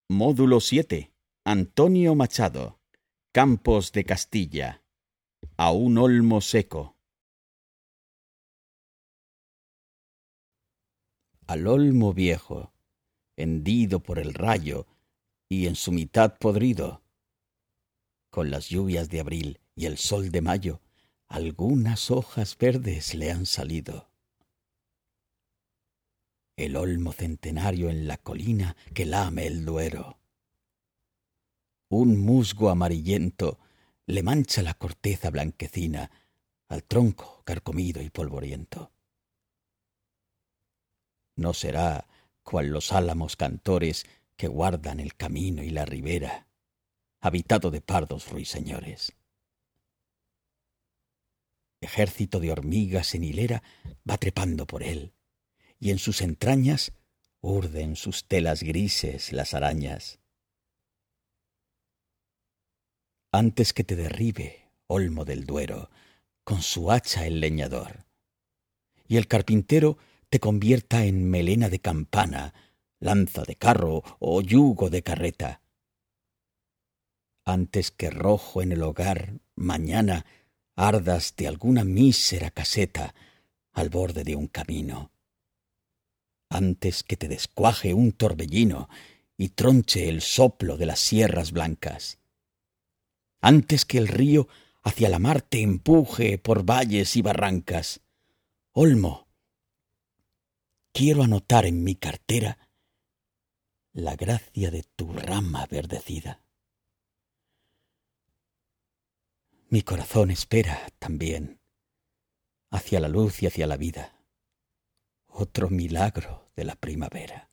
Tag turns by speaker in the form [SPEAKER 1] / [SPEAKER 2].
[SPEAKER 1] Módulo 7. Antonio Machado. Campos de Castilla. A un olmo seco. Al olmo viejo, hendido por el rayo y en su mitad podrido, con las lluvias de abril y el sol de mayo, algunas hojas verdes le han salido. El olmo centenario en la colina que lame el Duero. Un musgo amarillento le mancha la corteza blanquecina al tronco carcomido y polvoriento. No será cual los álamos cantores que guardan el camino y la ribera, habitado de pardos ruiseñores. Ejército de hormigas en hilera va trepando por él, y en sus entrañas urden sus telas grises las arañas. Antes que te derribe, olmo del Duero, con su hacha el leñador, y el carpintero te convierta en melena de campana, lanza de carro o yugo de carreta. Antes que rojo en el hogar, mañana, ardas de alguna mísera caseta al borde de un camino. Antes que te descuaje un torbellino y tronche el soplo de las sierras blancas. Antes que el río hacia la mar te empuje por valles y barrancas. Olmo, quiero anotar en mi cartera la gracia de tu rama verdecida. Mi corazón espera también hacia la luz y hacia la vida otro milagro de la primavera.